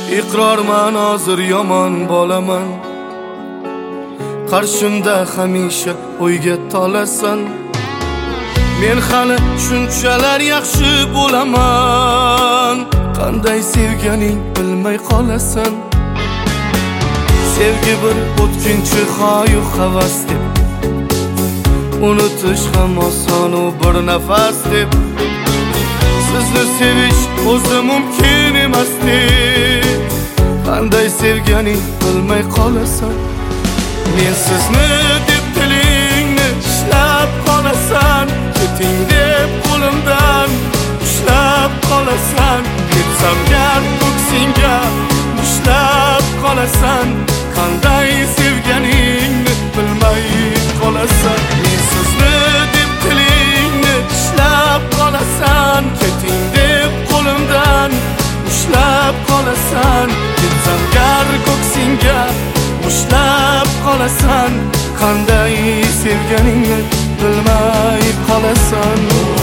iqrorman hozir yomon bolaman. Qarshimda hamisha o'yga tolasan. Men hali shunchalar yaxshi bo'laman. Qanday sevganing bilmay qolasan. Sevgi bir o'tkinchi xoyu havas deb, unutish ham oson u bir nafas deb. Sizni sevish o'zi mumkin emas deb, qanday sevganing bilmay qolasan. Men sizni deb tilingni ishlab qolasan. Keting deb qo'limdan ushlab qolasan. Ketsam gar ko'ksingga ushlab qolasan. Qanday sevganingni bilmay qolasan. Men sizni deb tilingni ishlab qolasan. Keting deb qo'limdan ushlab qolasan. Ketsam gar ko'ksingga ushlab qolasan. Qanday sevganingni bilmay qolasan.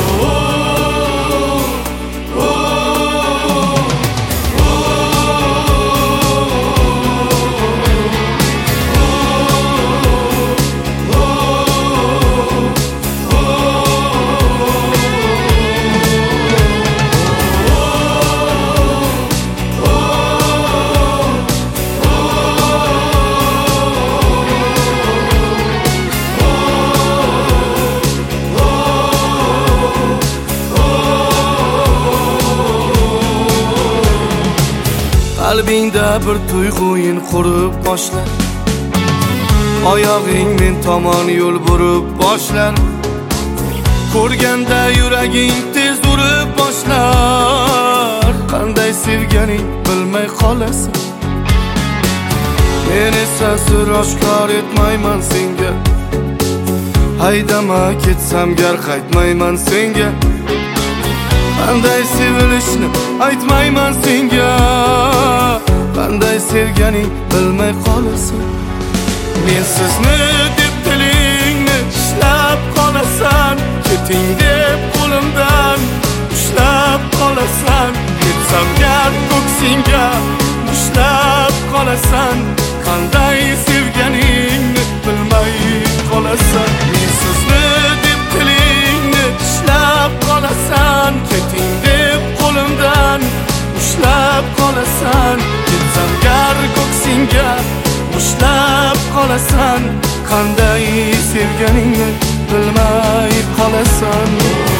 Qalbingda bir tuyg'uing qurib boshlar. Oyog'ing men tomon yo'l burib boshlar. Ko'rganda yuraging tez urib boshlar. Qanday sevganing bilmay qolasan. Men esa sir oshkor etmayman senga. Haydama ketsam gar qaytmayman senga. Qanday sevilishni aytmayman senga. Qanday sevganing bilmay qolasan. Men sizni deb tilingni ishlab qolasan. Keting deb qo'limdan ushlab qolasan. Ketsam gar ko'ksingga ushlab qolasan. Qanday sevganingni bilmay qolasan. Men sizni deb tilingni ishlab qolasan. Keting deb qo'limdan ushlab qolasan. Ketsam gar ko'ksingga ushlab qolasan. Qanday sevganingni bilmay qolasan.